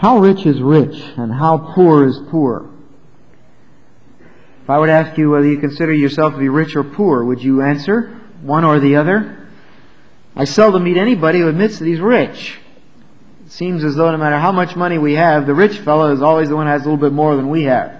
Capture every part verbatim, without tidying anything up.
How rich is rich and how poor is poor? If I were to ask you whether you consider yourself to be rich or poor, would you answer one or the other? I seldom meet anybody who admits that he's rich. It seems as though no matter how much money we have, the rich fellow is always the one who has a little bit more than we have.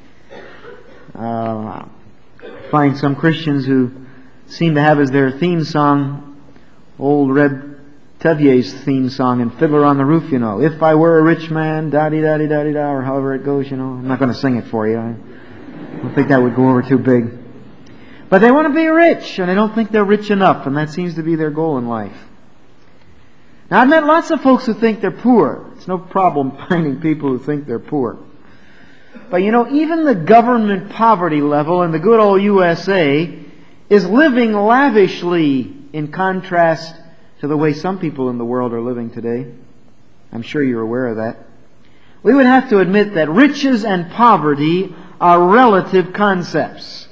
Uh, I find some Christians who seem to have as their theme song old Red Tevye's theme song in Fiddler on the Roof, you know. If I were a rich man, da-di-da-di-da-di-da, or however it goes, you know. I'm not going to sing it for you. I don't think that would go over too big. But they want to be rich, and they don't think they're rich enough, and that seems to be their goal in life. Now, I've met lots of folks who think they're poor. It's no problem finding people who think they're poor. But you know, even the government poverty level in the good old U S A is living lavishly in contrast to the way some people in the world are living today. I'm sure you're aware of that. We would have to admit that riches and poverty are relative concepts.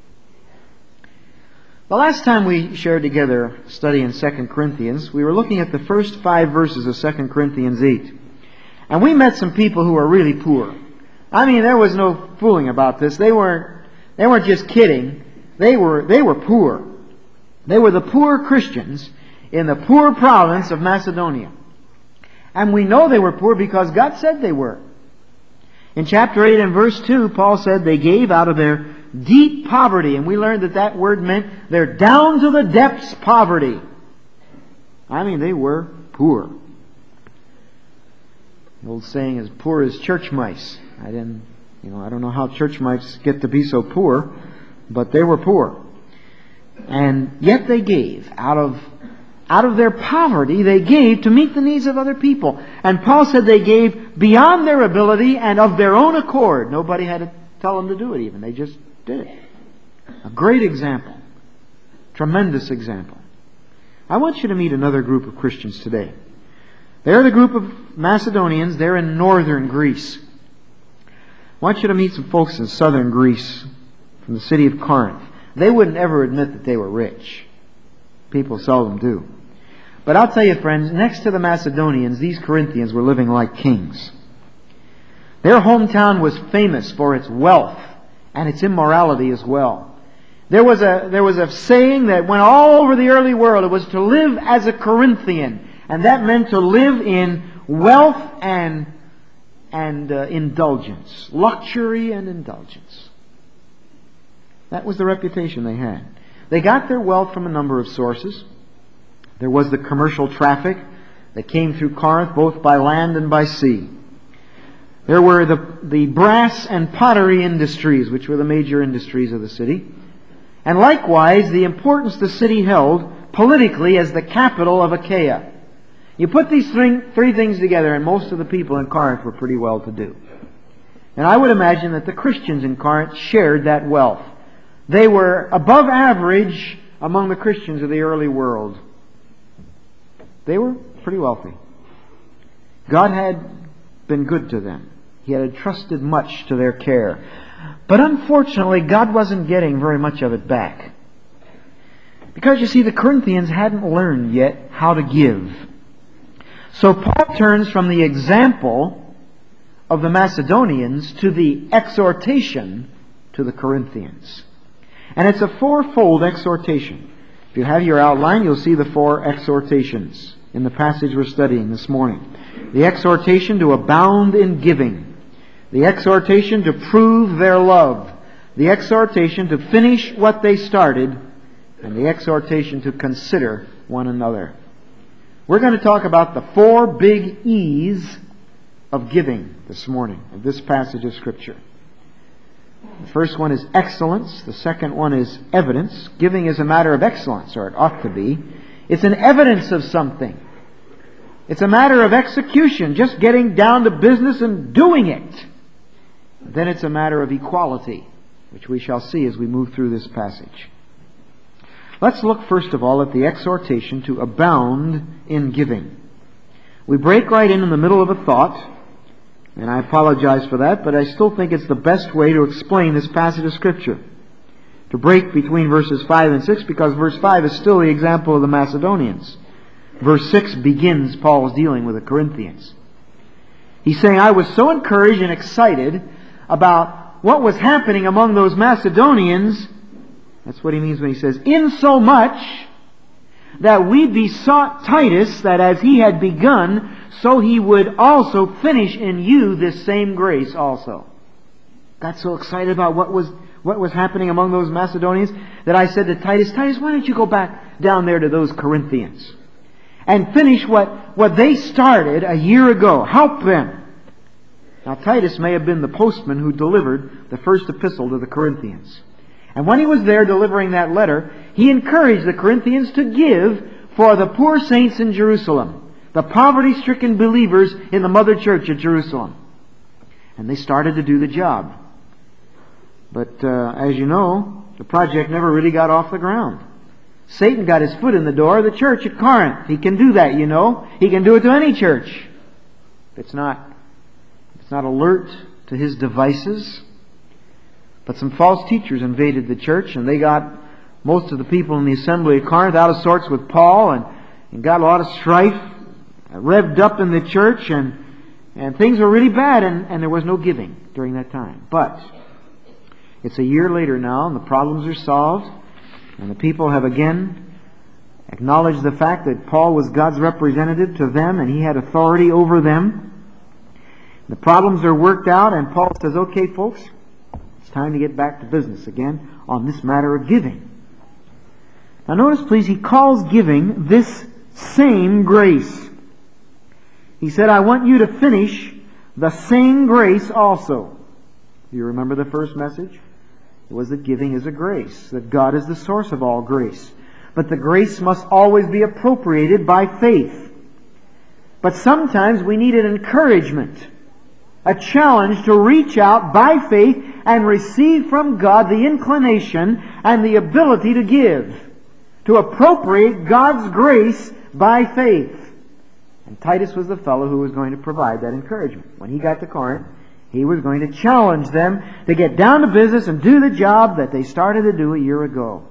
The last time we shared together study in Second Corinthians, we were looking at the first five verses of Second Corinthians eight. And we met some people who were really poor. I mean, there was no fooling about this. They weren't, they weren't just kidding. They were, they were poor. They were the poor Christians in the poor province of Macedonia. And we know they were poor because God said they were. In chapter eight and verse two, Paul said they gave out of their deep poverty. And we learned that that word meant they're down to the depths poverty. I mean, they were poor. The old saying is, poor as church mice. I didn't, you know, I don't know how church mice get to be so poor, but they were poor. And yet they gave out of Out of their poverty, they gave to meet the needs of other people. And Paul said they gave beyond their ability and of their own accord. Nobody had to tell them to do it even. They just did it. A great example. Tremendous example. I want you to meet another group of Christians today. They're the group of Macedonians. They're in northern Greece. I want you to meet some folks in southern Greece from the city of Corinth. They wouldn't ever admit that they were rich. People seldom do. But I'll tell you, friends, next to the Macedonians, these Corinthians were living like kings. Their hometown was famous for its wealth and its immorality as well. There was a, there was a saying that went all over the early world. It was to live as a Corinthian. And that meant to live in wealth and, and uh, indulgence. Luxury and indulgence. That was the reputation they had. They got their wealth from a number of sources. There was the commercial traffic that came through Corinth, both by land and by sea. There were the, the brass and pottery industries, which were the major industries of the city. And likewise, the importance the city held politically as the capital of Achaia. You put these three, three things together, and most of the people in Corinth were pretty well to do. And I would imagine that the Christians in Corinth shared that wealth. They were above average among the Christians of the early world. They were pretty wealthy. God had been good to them. He had entrusted much to their care. But unfortunately, God wasn't getting very much of it back. Because you see, the Corinthians hadn't learned yet how to give. So Paul turns from the example of the Macedonians to the exhortation to the Corinthians. And it's a fourfold exhortation. If you have your outline, you'll see the four exhortations in the passage we're studying this morning. The exhortation to abound in giving. The exhortation to prove their love. The exhortation to finish what they started. And the exhortation to consider one another. We're going to talk about the four big E's of giving this morning, of this passage of Scripture. The first one is excellence. The second one is evidence. Giving is a matter of excellence, or it ought to be. It's an evidence of something. It's a matter of execution, just getting down to business and doing it. Then it's a matter of equality, which we shall see as we move through this passage. Let's look first of all at the exhortation to abound in giving. We break right in in the middle of a thought, and I apologize for that, but I still think it's the best way to explain this passage of Scripture. To break between verses five and six, because verse five is still the example of the Macedonians. Verse six begins Paul's dealing with the Corinthians. He's saying, I was so encouraged and excited about what was happening among those Macedonians. That's what he means when he says, insomuch that we besought Titus that as he had begun, so he would also finish in you this same grace also. Got so excited about what was what was happening among those Macedonians that I said to Titus, Titus, why don't you go back down there to those Corinthians and finish what, what they started a year ago. Help them. Now Titus may have been the postman who delivered the first epistle to the Corinthians. And when he was there delivering that letter, he encouraged the Corinthians to give for the poor saints in Jerusalem, the poverty-stricken believers in the mother church at Jerusalem. And they started to do the job. But uh, as you know, the project never really got off the ground. Satan got his foot in the door of the church at Corinth. He can do that, you know. He can do it to any church. If it's not, if it's not alert to his devices. But some false teachers invaded the church, and they got most of the people in the assembly of Corinth out of sorts with Paul, and, and got a lot of strife revved up in the church, and, and things were really bad, and, and there was no giving during that time. But it's a year later now, and the problems are solved, and the people have again acknowledged the fact that Paul was God's representative to them, and he had authority over them. The problems are worked out, and Paul says, okay, folks, it's time to get back to business again on this matter of giving. Now notice, please, he calls giving this same grace. He said, I want you to finish the same grace also. Do you remember the first message? It was that giving is a grace, that God is the source of all grace. But the grace must always be appropriated by faith. But sometimes we need an encouragement, a challenge to reach out by faith and receive from God the inclination and the ability to give, to appropriate God's grace by faith. And Titus was the fellow who was going to provide that encouragement. When he got to Corinth, he was going to challenge them to get down to business and do the job that they started to do a year ago.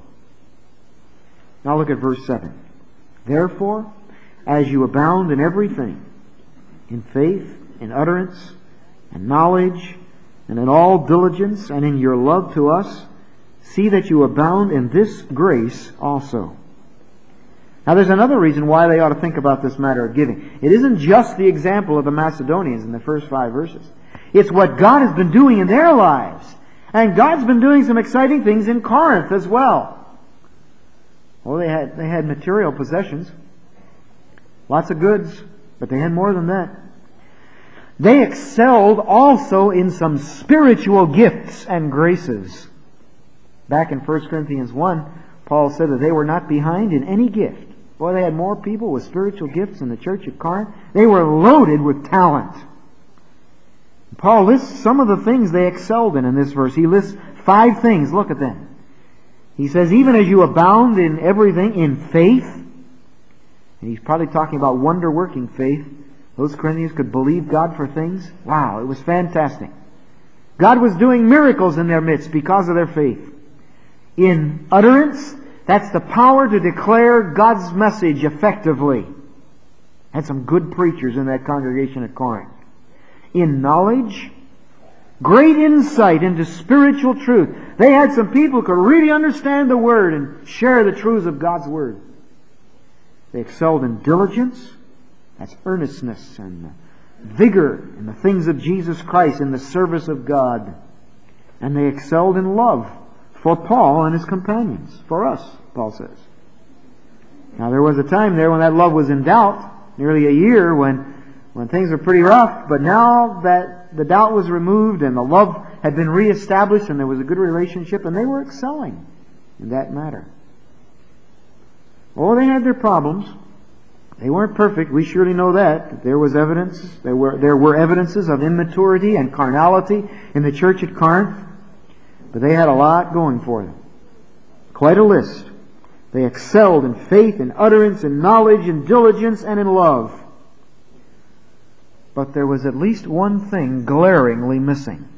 Now look at verse seven. Therefore, as you abound in everything, in faith, in utterance, and knowledge, and in all diligence, and in your love to us, see that you abound in this grace also. Now there's another reason why they ought to think about this matter of giving. It isn't just the example of the Macedonians in the first five verses. It's what God has been doing in their lives. And God's been doing some exciting things in Corinth as well. Well, they had, they had material possessions. Lots of goods. But they had more than that. They excelled also in some spiritual gifts and graces. Back in First Corinthians one, Paul said that they were not behind in any gift. Boy, they had more people with spiritual gifts in the church at Corinth. They were loaded with talent. Paul lists some of the things they excelled in in this verse. He lists five things. Look at them. He says, even as you abound in everything, in faith, and he's probably talking about wonder-working faith. Those Corinthians could believe God for things. Wow, it was fantastic. God was doing miracles in their midst because of their faith. In utterance, that's the power to declare God's message effectively. Had some good preachers in that congregation at Corinth. In knowledge, great insight into spiritual truth. They had some people who could really understand the Word and share the truths of God's Word. They excelled in diligence. That's earnestness and vigor in the things of Jesus Christ, in the service of God. And they excelled in love for Paul and his companions. For us, Paul says. Now there was a time there when that love was in doubt, nearly a year when when things were pretty rough, but now that the doubt was removed and the love had been reestablished and there was a good relationship, and they were excelling in that matter. Oh, they had their problems. They weren't perfect. We surely know that. There was evidence. There were, there were evidences of immaturity and carnality in the church at Corinth. But they had a lot going for them. Quite a list. They excelled in faith, in utterance, in knowledge, in diligence, and in love. But there was at least one thing glaringly missing.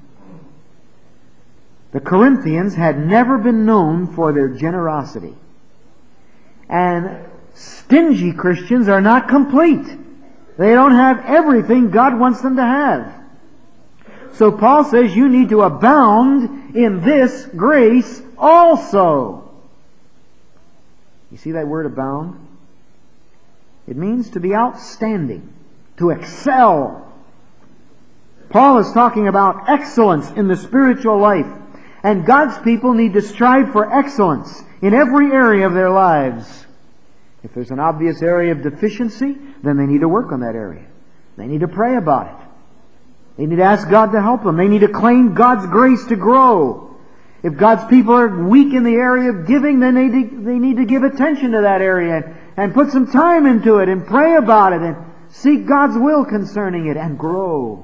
The Corinthians had never been known for their generosity. And stingy Christians are not complete. They don't have everything God wants them to have. So Paul says you need to abound in this grace also. You see that word abound? It means to be outstanding, to excel. Paul is talking about excellence in the spiritual life. And God's people need to strive for excellence in every area of their lives. If there's an obvious area of deficiency, then they need to work on that area. They need to pray about it. They need to ask God to help them. They need to claim God's grace to grow. If God's people are weak in the area of giving, then they need to, they need to give attention to that area and, and put some time into it and pray about it and seek God's will concerning it and grow.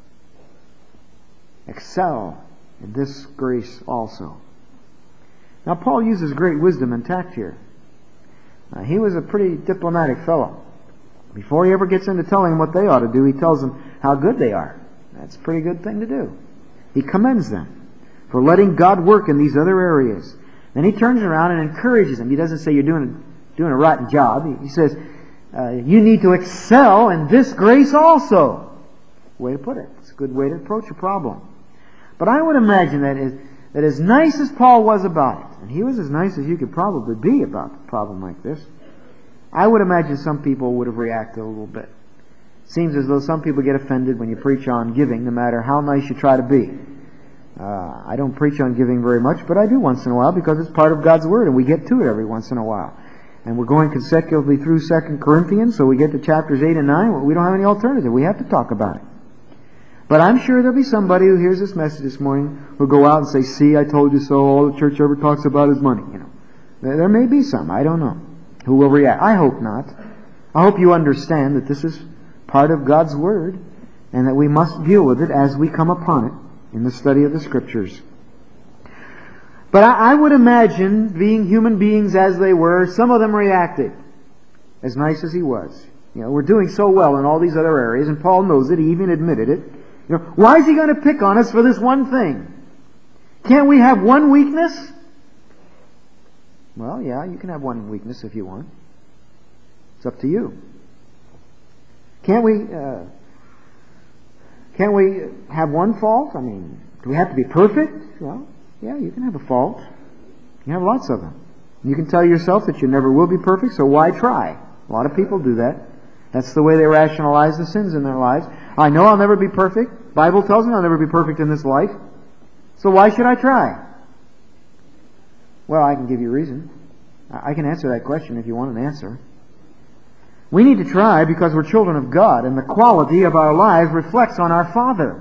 Excel in this grace also. Now Paul uses great wisdom and tact here. Uh, he was a pretty diplomatic fellow. Before he ever gets into telling them what they ought to do, he tells them how good they are. That's a pretty good thing to do. He commends them for letting God work in these other areas. Then he turns around and encourages them. He doesn't say you're doing a, doing a rotten job. He, he says, uh, you need to excel in this grace also. Way to put it. It's a good way to approach a problem. But I would imagine that as, that as nice as Paul was about it, and he was as nice as you could probably be about a problem like this, I would imagine some people would have reacted a little bit. It seems as though some people get offended when you preach on giving, no matter how nice you try to be. Uh, I don't preach on giving very much, but I do once in a while because it's part of God's Word, and we get to it every once in a while. And we're going consecutively through Second Corinthians, so we get to chapters eight and nine. We don't have any alternative. We have to talk about it. But I'm sure there'll be somebody who hears this message this morning who'll go out and say, see, I told you so, all the church ever talks about is money. You know, There, there may be some, I don't know, who will react. I hope not. I hope you understand that this is part of God's Word and that we must deal with it as we come upon it in the study of the Scriptures. But I, I would imagine, being human beings as they were, some of them reacted, as nice as he was. You know, we're doing so well in all these other areas, and Paul knows it, he even admitted it. You know, why is he going to pick on us for this one thing? Can't we have one weakness? Well, yeah, you can have one weakness if you want. It's up to you. Can't we, uh, can't we have one fault? I mean, do we have to be perfect? Well, yeah, you can have a fault. You have lots of them. You can tell yourself that you never will be perfect, so why try? A lot of people do that. That's the way they rationalize the sins in their lives. I know I'll never be perfect. Bible tells me I'll never be perfect in this life. So why should I try? Well, I can give you a reason. I can answer that question if you want an answer. We need to try because we're children of God, and the quality of our lives reflects on our Father.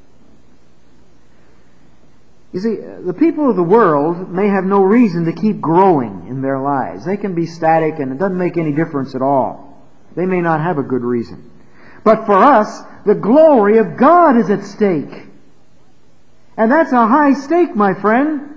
You see, the people of the world may have no reason to keep growing in their lives. They can be static and it doesn't make any difference at all. They may not have a good reason. But for us, the glory of God is at stake. And that's a high stake, my friend.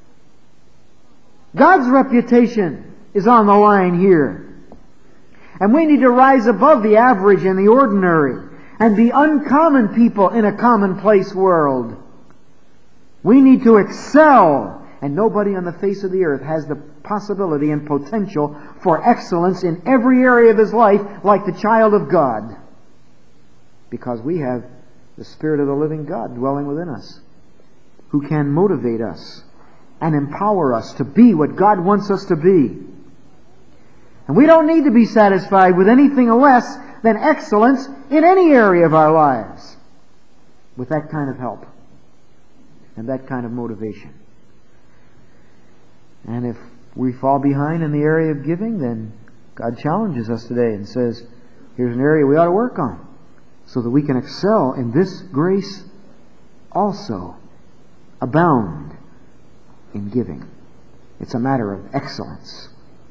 God's reputation is on the line here. And we need to rise above the average and the ordinary and be uncommon people in a commonplace world. We need to excel, and nobody on the face of the earth has the possibility and potential for excellence in every area of his life like the child of God, because we have the Spirit of the living God dwelling within us, who can motivate us and empower us to be what God wants us to be. And we don't need to be satisfied with anything less than excellence in any area of our lives with that kind of help and that kind of motivation. And if we fall behind in the area of giving, then God challenges us today and says, here's an area we ought to work on so that we can excel in this grace also, abound in giving. It's a matter of excellence.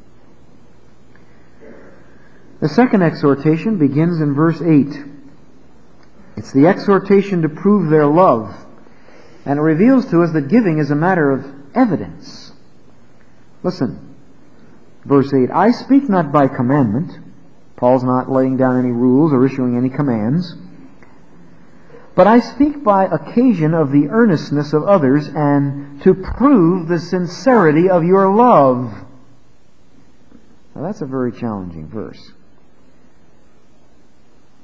The second exhortation begins in verse eight. It's the exhortation to prove their love. And it reveals to us that giving is a matter of evidence. Listen, verse eight, I speak not by commandment. Paul's not laying down any rules or issuing any commands. But I speak by occasion of the earnestness of others and to prove the sincerity of your love. Now that's a very challenging verse.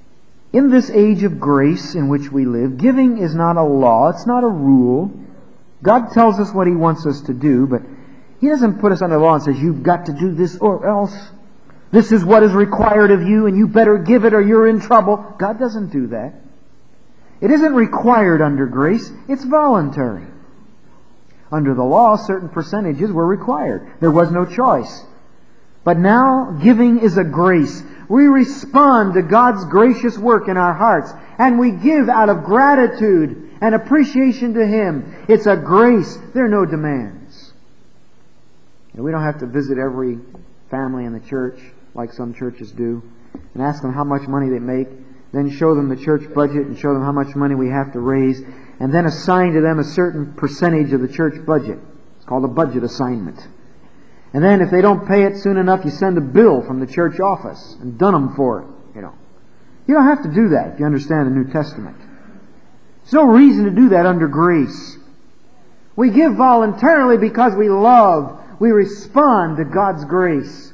In this age of grace in which we live, giving is not a law, it's not a rule. God tells us what He wants us to do, but He doesn't put us under law and says, you've got to do this or else. This is what is required of you, and you better give it or you're in trouble. God doesn't do that. It isn't required under grace, it's voluntary. Under the law, certain percentages were required. There was no choice. But now, giving is a grace. We respond to God's gracious work in our hearts, and we give out of gratitude and appreciation to Him. It's a grace. There are no demands. And we don't have to visit every family in the church like some churches do and ask them how much money they make, then show them the church budget and show them how much money we have to raise, and then assign to them a certain percentage of the church budget. It's called a budget assignment. And then if they don't pay it soon enough, you send a bill from the church office and dun them for it. You know, you don't have to do that if you understand the New Testament. There's no reason to do that under grace. We give voluntarily because we love. We respond to God's grace.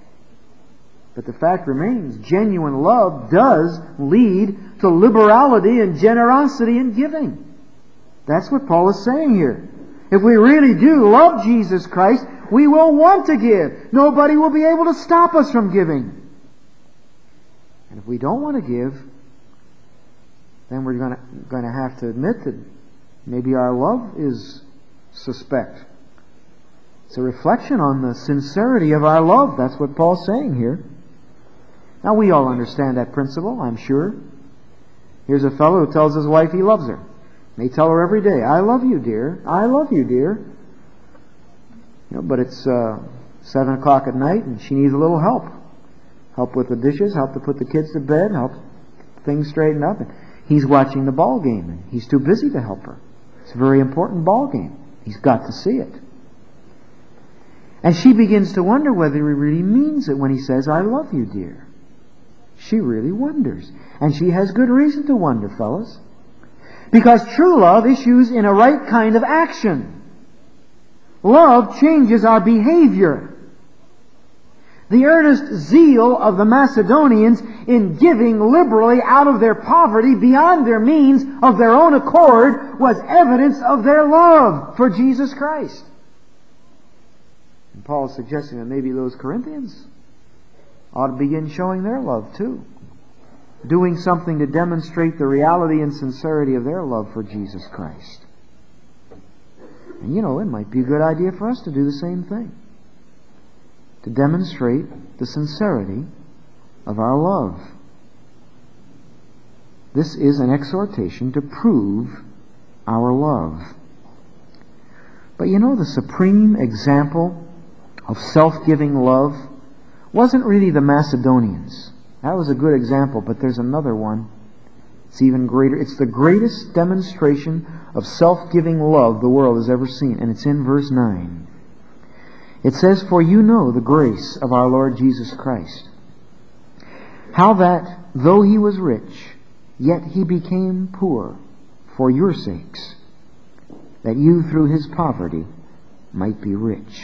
But the fact remains, genuine love does lead to liberality and generosity in giving. That's what Paul is saying here. If we really do love Jesus Christ, we will want to give. Nobody will be able to stop us from giving. And if we don't want to give, then we're going to, going to have to admit that maybe our love is suspect. It's a reflection on the sincerity of our love. That's what Paul's saying here. Now, we all understand that principle, I'm sure. Here's a fellow who tells his wife he loves her. May tell her every day, I love you, dear. I love you, dear. You know, but it's uh, seven o'clock at night and she needs a little help. Help with the dishes, help to put the kids to bed, help things straighten up. And he's watching the ball game and he's too busy to help her. It's a very important ball game. He's got to see it. And she begins to wonder whether he really means it when he says, I love you, dear. She really wonders. And she has good reason to wonder, fellas. Because true love issues in a right kind of action. Love changes our behavior. The earnest zeal of the Macedonians in giving liberally out of their poverty beyond their means of their own accord was evidence of their love for Jesus Christ. And Paul is suggesting that maybe those Corinthians ought to begin showing their love too. Doing something to demonstrate the reality and sincerity of their love for Jesus Christ. And you know, it might be a good idea for us to do the same thing. To demonstrate the sincerity of our love. This is an exhortation to prove our love. But you know, the supreme example of self-giving love wasn't really the Macedonians. That was a good example, but there's another one. It's even greater. It's the greatest demonstration of self-giving love the world has ever seen, and it's in verse nine. It says, For you know the grace of our Lord Jesus Christ, how that, though He was rich, yet He became poor for your sakes, that you through His poverty might be rich.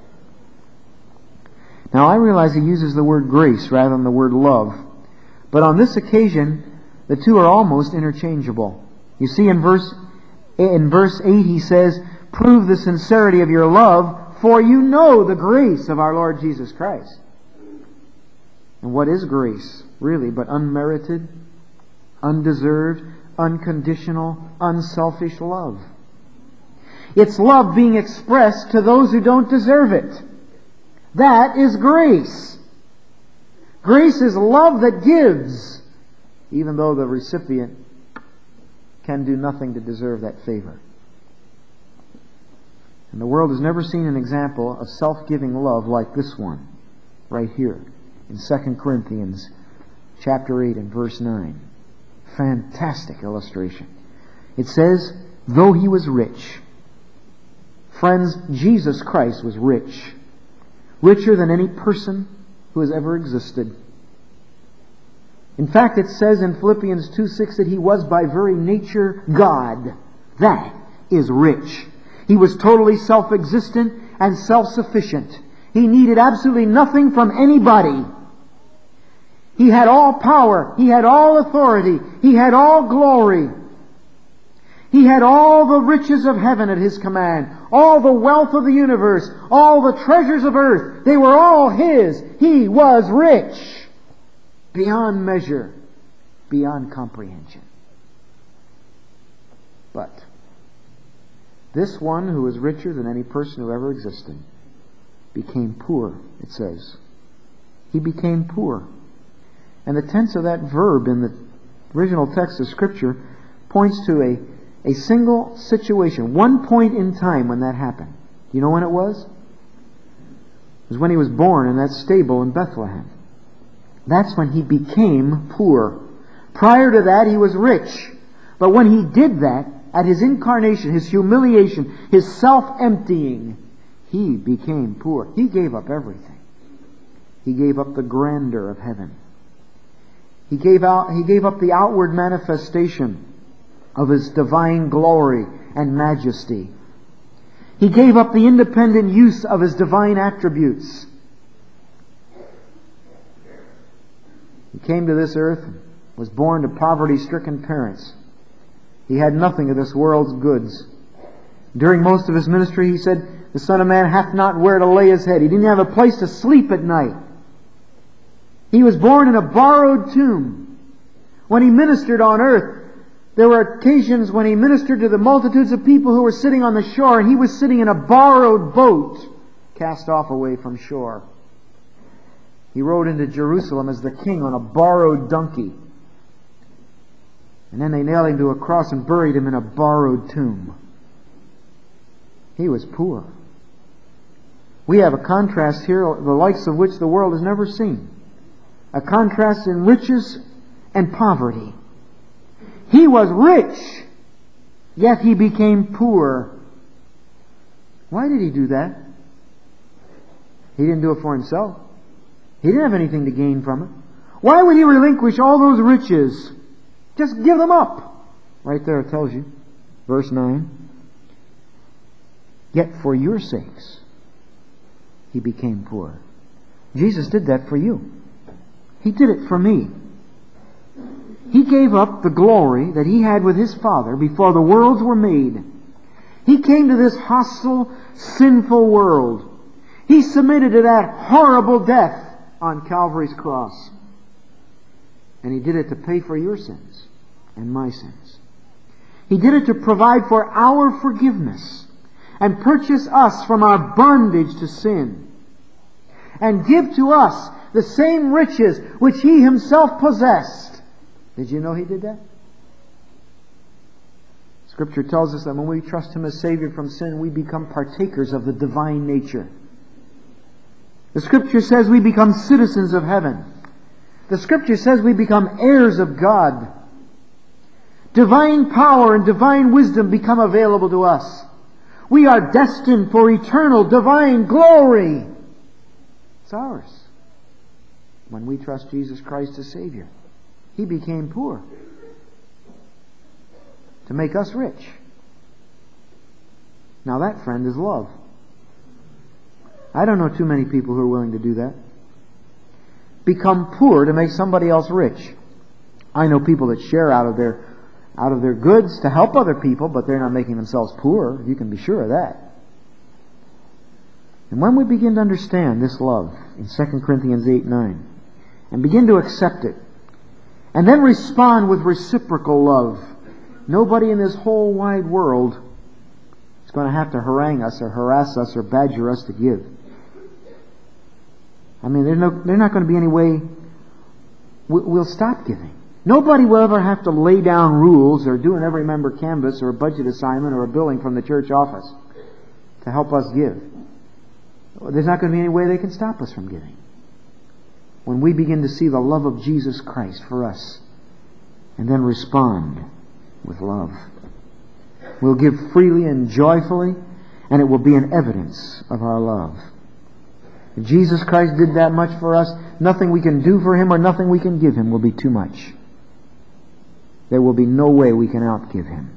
Now, I realize he uses the word grace rather than the word love, but on this occasion, the two are almost interchangeable. You see, in verse in verse eight, he says, Prove the sincerity of your love, for you know the grace of our Lord Jesus Christ. And what is grace, really, but unmerited, undeserved, unconditional, unselfish love? It's love being expressed to those who don't deserve it. That is grace. Grace is love that gives, even though the recipient can do nothing to deserve that favor. And the world has never seen an example of self-giving love like this one, right here, in Second Corinthians chapter eight and verse nine. Fantastic illustration. It says, though He was rich. Friends, Jesus Christ was rich. Richer than any person who has ever existed. In fact, it says in Philippians two six that He was by very nature God. That is rich. He was totally self-existent and self-sufficient. He needed absolutely nothing from anybody. He had all power. He had all authority. He had all glory. He had all the riches of heaven at His command, all the wealth of the universe, all the treasures of earth. They were all His. He was rich beyond measure, beyond comprehension. But this one who was richer than any person who ever existed became poor, it says. He became poor. And the tense of that verb in the original text of Scripture points to a A single situation, one point in time when that happened. You know when it was? It was when He was born in that stable in Bethlehem. That's when He became poor. Prior to that, He was rich. But when He did that, at His incarnation, His humiliation, His self-emptying, He became poor. He gave up everything. He gave up the grandeur of heaven. He gave out, He gave up the outward manifestation of His divine glory and majesty. He gave up the independent use of His divine attributes. He came to this earth, was born to poverty-stricken parents. He had nothing of this world's goods. During most of His ministry, He said, "The Son of Man hath not where to lay His head." He didn't have a place to sleep at night. He was born in a borrowed tomb. When He ministered on earth, there were occasions when He ministered to the multitudes of people who were sitting on the shore, and He was sitting in a borrowed boat cast off away from shore. He rode into Jerusalem as the king on a borrowed donkey. And then they nailed Him to a cross and buried Him in a borrowed tomb. He was poor. We have a contrast here, the likes of which the world has never seen. A contrast in riches and poverty. He was rich, yet He became poor. Why did He do that? He didn't do it for Himself. He didn't have anything to gain from it. Why would He relinquish all those riches? Just give them up. Right there it tells you. Verse nine. Yet for your sakes He became poor. Jesus did that for you. He did it for me. He gave up the glory that He had with His Father before the worlds were made. He came to this hostile, sinful world. He submitted to that horrible death on Calvary's cross. And He did it to pay for your sins and my sins. He did it to provide for our forgiveness and purchase us from our bondage to sin, and give to us the same riches which He Himself possessed. Did you know He did that? Scripture tells us that when we trust Him as Savior from sin, we become partakers of the divine nature. The Scripture says we become citizens of heaven. The Scripture says we become heirs of God. Divine power and divine wisdom become available to us. We are destined for eternal divine glory. It's ours when we trust Jesus Christ as Savior. He became poor to make us rich. Now that, friend, is love. I don't know too many people who are willing to do that. Become poor to make somebody else rich. I know people that share out of their out of their goods to help other people, but they're not making themselves poor. You can be sure of that. And when we begin to understand this love in Second Corinthians eight nine, and begin to accept it, and then respond with reciprocal love, nobody in this whole wide world is going to have to harangue us or harass us or badger us to give. I mean, there's no, there's not going to be any way we'll stop giving. Nobody will ever have to lay down rules or do an every member canvas or a budget assignment or a billing from the church office to help us give. There's not going to be any way they can stop us from giving. When we begin to see the love of Jesus Christ for us and then respond with love, we'll give freely and joyfully, and it will be an evidence of our love. If Jesus Christ did that much for us, nothing we can do for Him or nothing we can give Him will be too much. There will be no way we can outgive Him.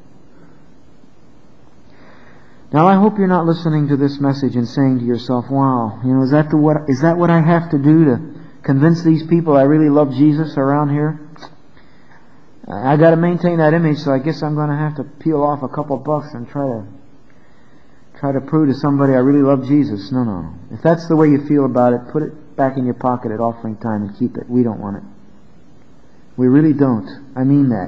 Now, I hope you're not listening to this message and saying to yourself, wow, you know, is that the what is that what I have to do to convince these people I really love Jesus around here, I got to maintain that image, so I guess I'm going to have to peel off a couple bucks and try to try to prove to somebody I really love Jesus. No, no, no. If that's the way you feel about it, put it back in your pocket at offering time and keep it. We don't want it. We really don't. I mean that.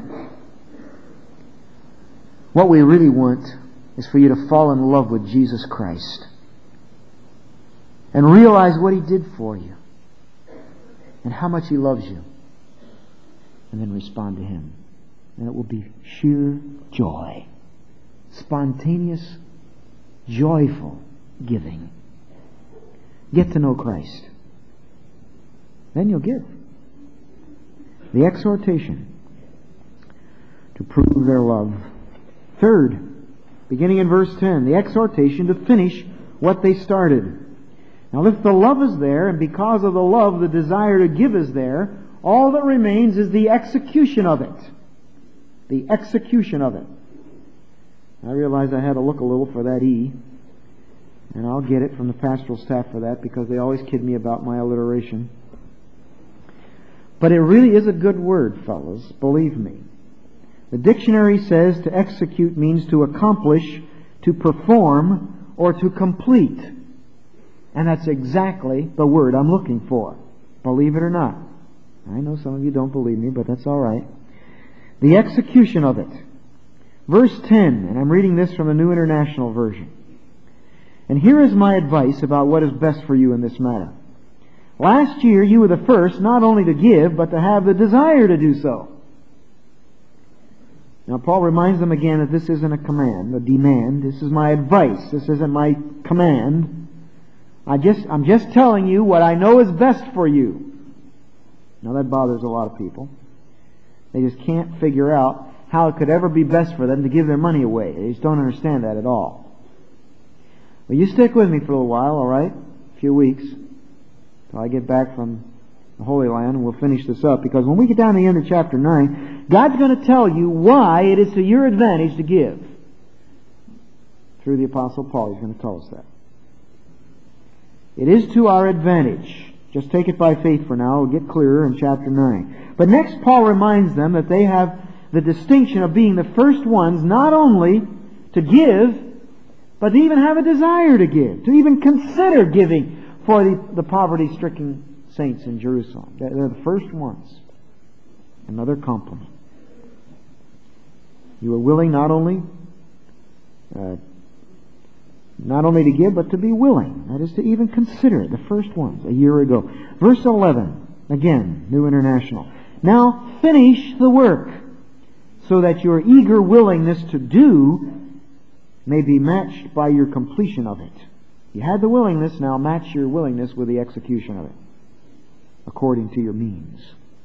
What we really want is for you to fall in love with Jesus Christ and realize what He did for you and how much He loves you, and then respond to Him. And it will be sheer joy. Spontaneous, joyful giving. Get to know Christ. Then you'll give. The exhortation to prove their love. Third, beginning in verse ten, the exhortation to finish what they started. Now if the love is there, and because of the love the desire to give is there, all that remains is the execution of it. The execution of it. I realized I had to look a little for that E, and I'll get it from the pastoral staff for that, because they always kid me about my alliteration. But it really is a good word, fellas, believe me. The dictionary says to execute means to accomplish, to perform, or to complete. And that's exactly the word I'm looking for. Believe it or not. I know some of you don't believe me, but that's all right. The execution of it. Verse ten, and I'm reading this from the New International Version. And here is my advice about what is best for you in this matter. Last year you were the first not only to give, but to have the desire to do so. Now Paul reminds them again that this isn't a command, a demand. This is my advice. This isn't my command. I just, I'm just telling you what I know is best for you. Now that bothers a lot of people. They just can't figure out how it could ever be best for them to give their money away. They just don't understand that at all. Well, you stick with me for a little while, all right? A few weeks. Till I get back from the Holy Land, and we'll finish this up. Because when we get down to the end of chapter nine, God's going to tell you why it is to your advantage to give. Through the Apostle Paul, He's going to tell us that. It is to our advantage. Just take it by faith for now. It'll get clearer in chapter nine. But next, Paul reminds them that they have the distinction of being the first ones not only to give, but to even have a desire to give, to even consider giving for the, the poverty-stricken saints in Jerusalem. They're the first ones. Another compliment. You are willing not only uh, not only to give, but to be willing. That is to even consider it. The first ones, a year ago. Verse eleven, again, New International. Now finish the work, so that your eager willingness to do may be matched by your completion of it. You had the willingness, now match your willingness with the execution of it, according to your means.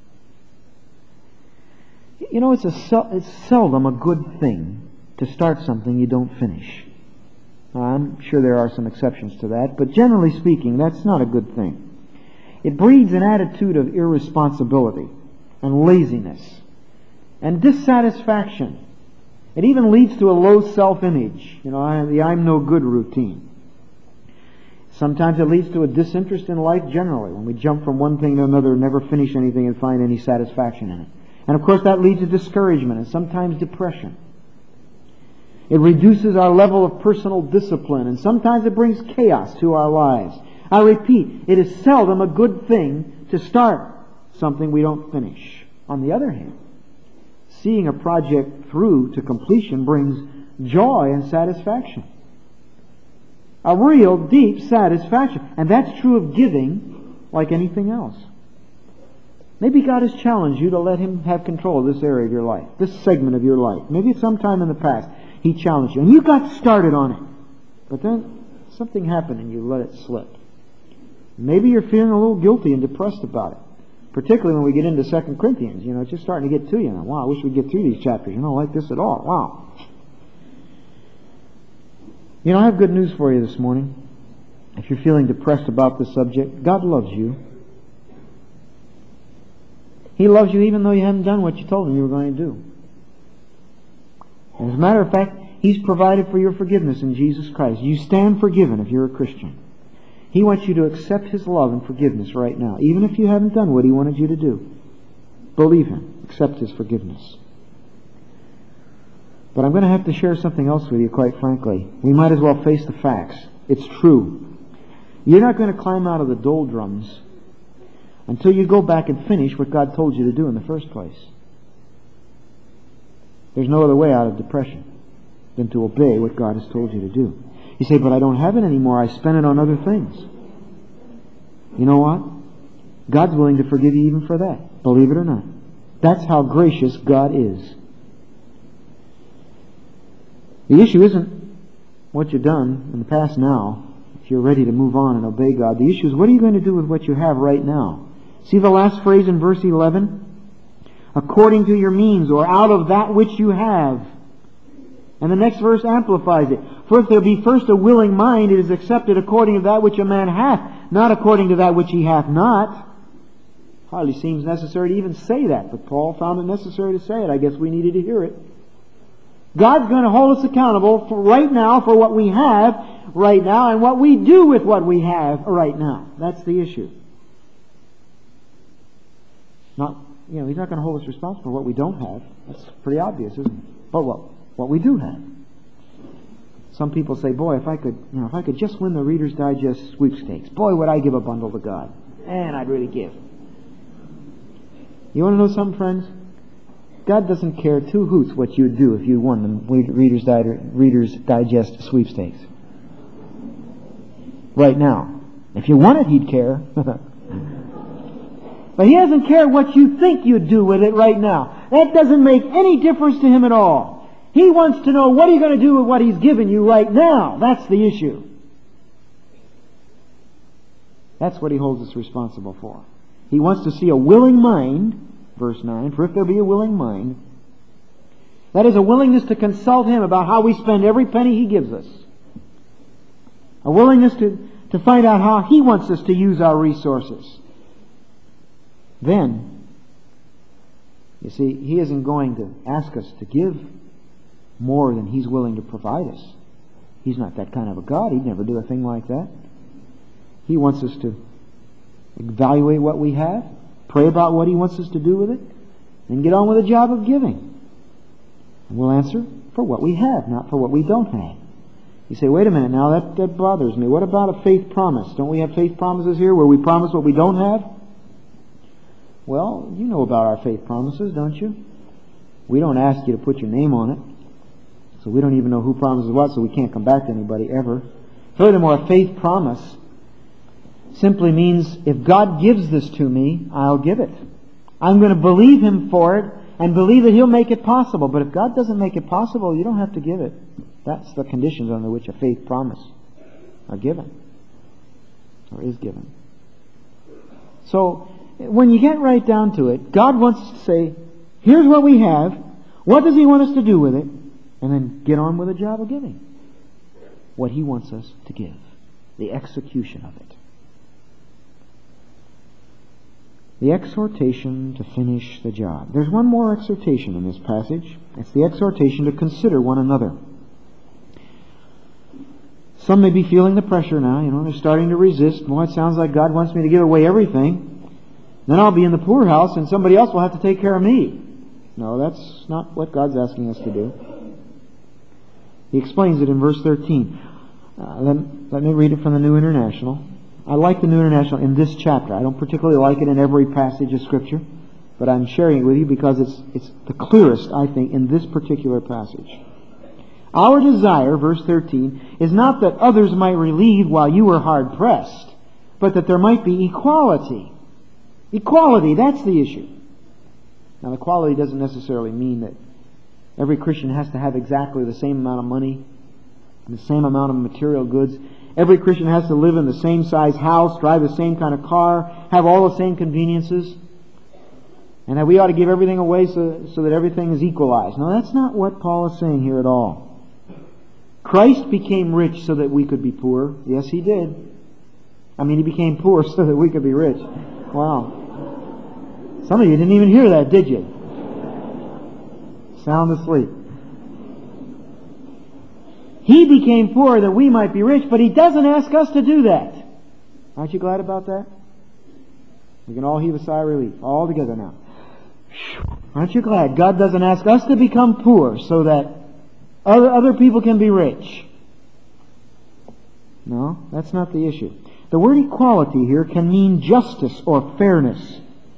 You know, it's, a sel- it's seldom a good thing to start something you don't finish. Now, I'm sure there are some exceptions to that, but generally speaking, that's not a good thing. It breeds an attitude of irresponsibility and laziness and dissatisfaction. It even leads to a low self-image, you know, the I'm no good routine. Sometimes it leads to a disinterest in life generally, when we jump from one thing to another and never finish anything and find any satisfaction in it. And of course that leads to discouragement and sometimes depression. It reduces our level of personal discipline, and sometimes it brings chaos to our lives. I repeat, it is seldom a good thing to start something we don't finish. On the other hand, seeing a project through to completion brings joy and satisfaction. A real deep satisfaction. And that's true of giving like anything else. Maybe God has challenged you to let Him have control of this area of your life, this segment of your life. Maybe at some time in the past He challenged you, and you got started on it. But then something happened and you let it slip. Maybe you're feeling a little guilty and depressed about it. Particularly when we get into Second Corinthians. You know, it's just starting to get to you now. Wow, I wish we'd get through these chapters. You don't like this at all. Wow. You know, I have good news for you this morning. If you're feeling depressed about this subject, God loves you. He loves you even though you haven't done what you told Him you were going to do. And as a matter of fact, He's provided for your forgiveness in Jesus Christ. You stand forgiven if you're a Christian. He wants you to accept His love and forgiveness right now, even if you haven't done what He wanted you to do. Believe Him. Accept His forgiveness. But I'm going to have to share something else with you, quite frankly. We might as well face the facts. It's true. You're not going to climb out of the doldrums until you go back and finish what God told you to do in the first place. There's no other way out of depression than to obey what God has told you to do. You say, but I don't have it anymore. I spent it on other things. You know what? God's willing to forgive you even for that. Believe it or not. That's how gracious God is. The issue isn't what you've done in the past now, if you're ready to move on and obey God. The issue is, what are you going to do with what you have right now? See the last phrase in verse eleven? According to your means, or out of that which you have. And the next verse amplifies it. For if there be first a willing mind, it is accepted according to that which a man hath, not according to that which he hath not. Hardly seems necessary to even say that, but Paul found it necessary to say it. I guess we needed to hear it. God's going to hold us accountable for right now for what we have right now and what we do with what we have right now. That's the issue. Not, you know, He's not going to hold us responsible for what we don't have. That's pretty obvious, isn't it? But what what we do have. Some people say, "Boy, if I could, you know, if I could just win the Reader's Digest sweepstakes, boy, would I give a bundle to God, and I'd really give." You want to know something, friends? God doesn't care two hoots what you'd do if you won the Reader's, Di- Reader's Digest sweepstakes. Right now. If you won it, He'd care. But He doesn't care what you think you'd do with it right now. That doesn't make any difference to Him at all. He wants to know, what are you going to do with what He's given you right now? That's the issue. That's what He holds us responsible for. He wants to see a willing mind. Verse nine, for if there be a willing mind, that is a willingness to consult Him about how we spend every penny He gives us. A willingness to, to find out how He wants us to use our resources. Then, you see, He isn't going to ask us to give more than He's willing to provide us. He's not that kind of a God. He'd never do a thing like that. He wants us to evaluate what we have, pray about what He wants us to do with it, and get on with the job of giving. And we'll answer for what we have, not for what we don't have. You say, wait a minute now, that, that bothers me. What about a faith promise? Don't we have faith promises here where we promise what we don't have? Well, you know about our faith promises, don't you? We don't ask you to put your name on it. So we don't even know who promises what, so we can't come back to anybody ever. Furthermore, a faith promise simply means, if God gives this to me, I'll give it. I'm going to believe Him for it and believe that He'll make it possible. But if God doesn't make it possible, you don't have to give it. That's the conditions under which a faith promise are given, or is given. So, when you get right down to it, God wants us to say, here's what we have, what does He want us to do with it? And then get on with the job of giving what He wants us to give, the execution of it. The exhortation to finish the job. There's one more exhortation in this passage. It's the exhortation to consider one another. Some may be feeling the pressure now, you know, they're starting to resist. Boy, it sounds like God wants me to give away everything. Then I'll be in the poorhouse and somebody else will have to take care of me. No, that's not what God's asking us to do. He explains it in verse thirteen. Uh, let, let me read it from the New International. I like the New International in this chapter. I don't particularly like it in every passage of Scripture, but I'm sharing it with you because it's it's the clearest, I think, in this particular passage. Our desire, verse thirteen, is not that others might relieve while you are hard pressed, but that there might be equality. Equality, that's the issue. Now, equality doesn't necessarily mean that every Christian has to have exactly the same amount of money, and the same amount of material goods. Every Christian has to live in the same size house, drive the same kind of car, have all the same conveniences, and that we ought to give everything away so, so that everything is equalized. No, that's not what Paul is saying here at all. Christ became rich so that we could be poor. Yes, He did. I mean, He became poor so that we could be rich. Wow. Some of you didn't even hear that, did you? Sound asleep. He became poor that we might be rich, but He doesn't ask us to do that. Aren't you glad about that? We can all heave a sigh of relief, all together now. Aren't you glad God doesn't ask us to become poor so that other, other people can be rich? No, that's not the issue. The word equality here can mean justice or fairness.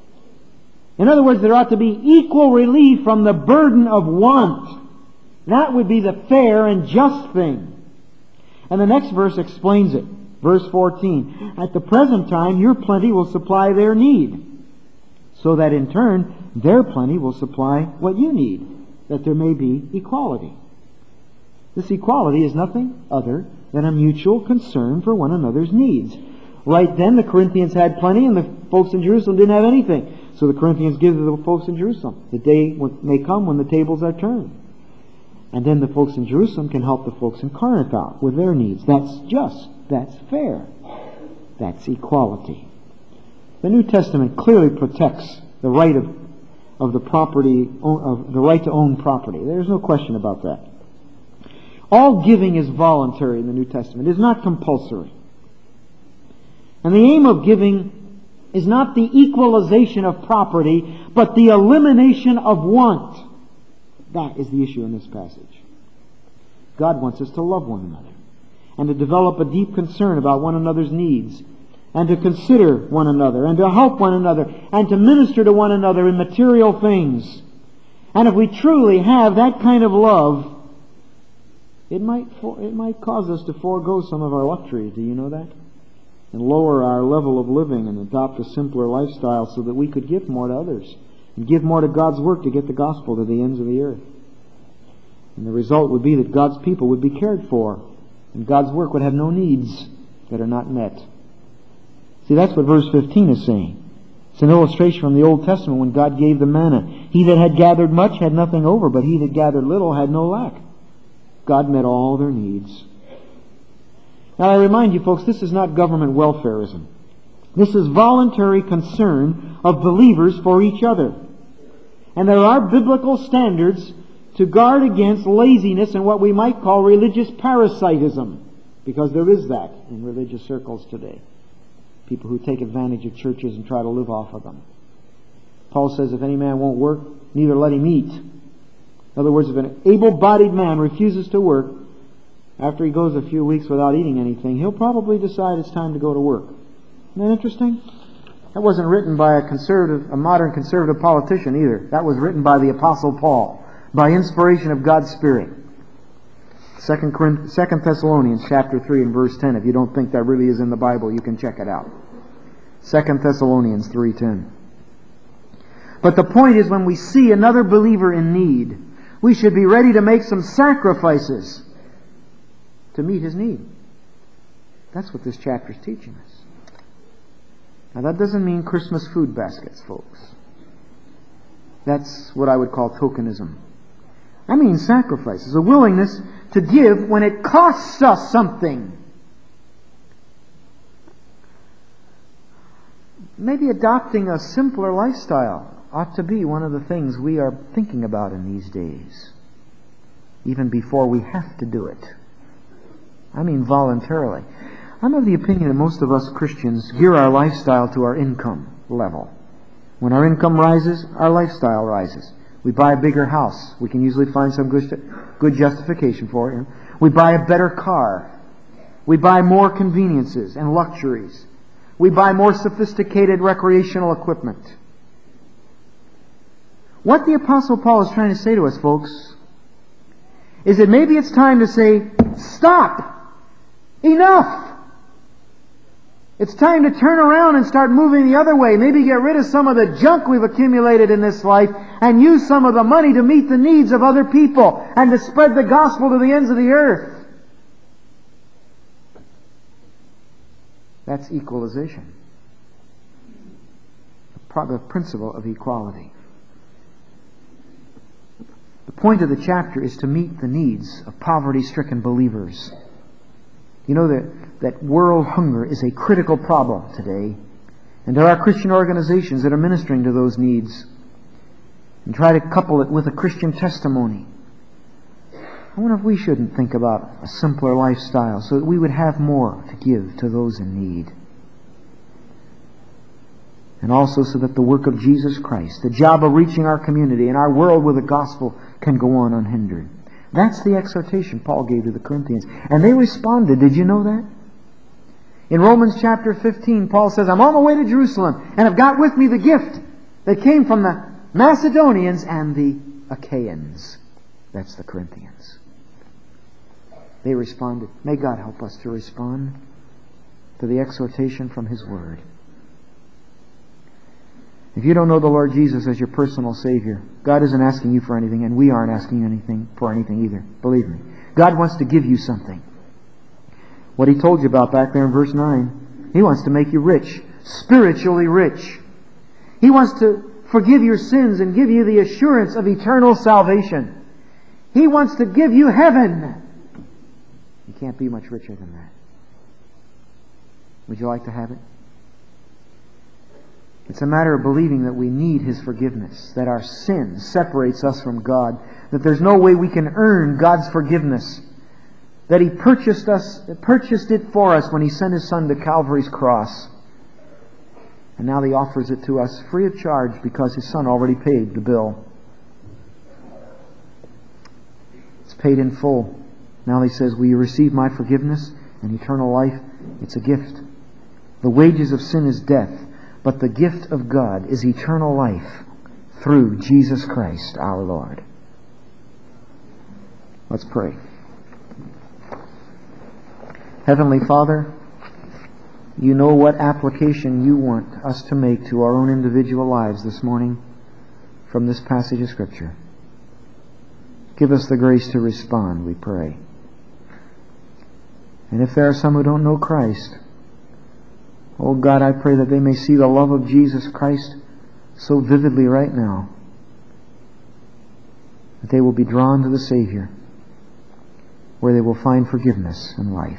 In other words, there ought to be equal relief from the burden of want. That would be the fair and just thing. And the next verse explains it. Verse fourteen. At the present time, your plenty will supply their need, so that in turn, their plenty will supply what you need, that there may be equality. This equality is nothing other than a mutual concern for one another's needs. Right then, the Corinthians had plenty, and the folks in Jerusalem didn't have anything. So the Corinthians give to the folks in Jerusalem. The day may come when the tables are turned. And then the folks in Jerusalem can help the folks in Corinth out with their needs. That's just. That's fair. That's equality. The New Testament clearly protects the right of, of the property, of the right to own property. There's no question about that. All giving is voluntary in the New Testament. It is not compulsory. And the aim of giving is not the equalization of property, but the elimination of want. That is the issue in this passage. God wants us to love one another, and to develop a deep concern about one another's needs, and to consider one another, and to help one another, and to minister to one another in material things. And if we truly have that kind of love, it might for, it might cause us to forego some of our luxuries. Do you know that? And lower our level of living and adopt a simpler lifestyle so that we could give more to others and give more to God's work to get the gospel to the ends of the earth. And the result would be that God's people would be cared for, and God's work would have no needs that are not met. See, that's what verse fifteen is saying. It's an illustration from the Old Testament when God gave the manna. He that had gathered much had nothing over, but he that gathered little had no lack. God met all their needs. Now I remind you folks, this is not government welfarism. This is voluntary concern of believers for each other. And there are biblical standards to guard against laziness and what we might call religious parasitism, because there is that in religious circles today. People who take advantage of churches and try to live off of them. Paul says if any man won't work, neither let him eat. In other words, if an able-bodied man refuses to work, after he goes a few weeks without eating anything, he'll probably decide it's time to go to work. Isn't that interesting? That wasn't written by a conservative, a modern conservative politician either. That was written by the Apostle Paul, by inspiration of God's Spirit. Second Thessalonians chapter three and verse ten. If you don't think that really is in the Bible, you can check it out. Second Thessalonians three ten. But the point is, when we see another believer in need, we should be ready to make some sacrifices to meet his need. That's what this chapter is teaching us. Now that doesn't mean Christmas food baskets, folks. That's what I would call tokenism. I mean sacrifices, a willingness to give when it costs us something. Maybe adopting a simpler lifestyle ought to be one of the things we are thinking about in these days, even before we have to do it. I mean voluntarily. I'm of the opinion that most of us Christians gear our lifestyle to our income level. When our income rises, our lifestyle rises. We buy a bigger house. We can usually find some good, good justification for it. We buy a better car. We buy more conveniences and luxuries. We buy more sophisticated recreational equipment. What the Apostle Paul is trying to say to us, folks, is that maybe it's time to say, stop! Enough! It's time to turn around and start moving the other way. Maybe get rid of some of the junk we've accumulated in this life and use some of the money to meet the needs of other people and to spread the gospel to the ends of the earth. That's equalization. The principle of equality. The point of the chapter is to meet the needs of poverty-stricken believers. You know that, that world hunger is a critical problem today. And there are Christian organizations that are ministering to those needs and try to couple it with a Christian testimony. I wonder if we shouldn't think about a simpler lifestyle so that we would have more to give to those in need. And also so that the work of Jesus Christ, the job of reaching our community and our world with the gospel, can go on unhindered. That's the exhortation Paul gave to the Corinthians. And they responded. Did you know that? In Romans chapter fifteen, Paul says, I'm on my way to Jerusalem, and I've got with me the gift that came from the Macedonians and the Achaeans. That's the Corinthians. They responded. May God help us to respond to the exhortation from His Word. If you don't know the Lord Jesus as your personal Savior, God isn't asking you for anything, and we aren't asking anything for anything either. Believe me. God wants to give you something. What He told you about back there in verse nine. He wants to make you rich. Spiritually rich. He wants to forgive your sins and give you the assurance of eternal salvation. He wants to give you heaven. You can't be much richer than that. Would you like to have it? It's a matter of believing that we need His forgiveness, that our sin separates us from God, that there's no way we can earn God's forgiveness, that He purchased us, purchased it for us when He sent His Son to Calvary's cross. And now He offers it to us free of charge because His Son already paid the bill. It's paid in full. Now He says, will you receive my forgiveness and eternal life? It's a gift. The wages of sin is death, but the gift of God is eternal life through Jesus Christ our Lord. Let's pray. Heavenly Father, You know what application You want us to make to our own individual lives this morning from this passage of Scripture. Give us the grace to respond, we pray. And if there are some who don't know Christ, oh God, I pray that they may see the love of Jesus Christ so vividly right now, that they will be drawn to the Savior, where they will find forgiveness and life.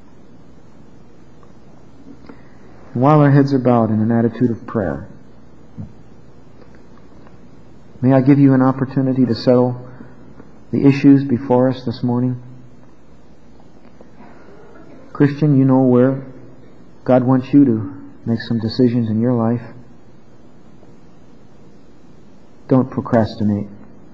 And while our heads are bowed in an attitude of prayer, may I give you an opportunity to settle the issues before us this morning. Christian, you know where God wants you to make some decisions in your life. Don't procrastinate.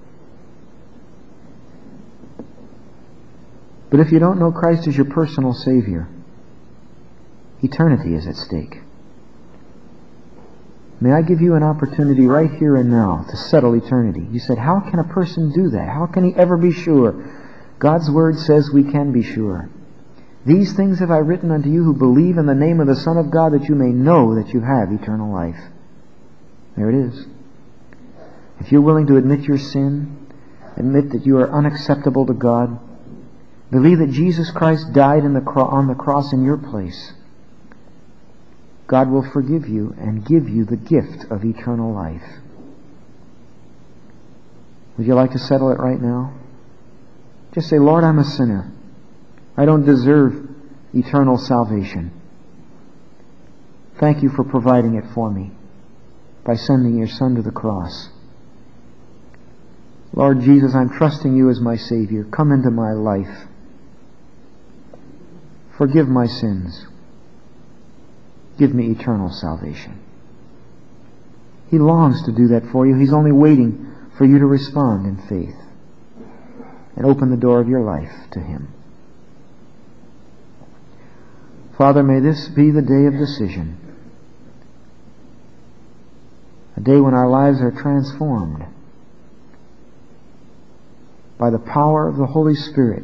But if you don't know Christ as your personal Savior, eternity is at stake. May I give you an opportunity right here and now to settle eternity. You said, how can a person do that? How can he ever be sure? God's Word says we can be sure. These things have I written unto you who believe in the name of the Son of God, that you may know that you have eternal life. There it is. If you're willing to admit your sin, admit that you are unacceptable to God, believe that Jesus Christ died in the cro- on the cross in your place, God will forgive you and give you the gift of eternal life. Would you like to settle it right now? Just say, Lord, I'm a sinner. I don't deserve eternal salvation. Thank you for providing it for me by sending your Son to the cross. Lord Jesus, I'm trusting you as my Savior. Come into my life. Forgive my sins. Give me eternal salvation. He longs to do that for you. He's only waiting for you to respond in faith and open the door of your life to Him. Father, may this be the day of decision. A day when our lives are transformed by the power of the Holy Spirit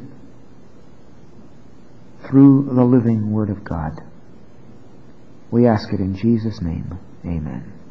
through the living Word of God. We ask it in Jesus' name. Amen.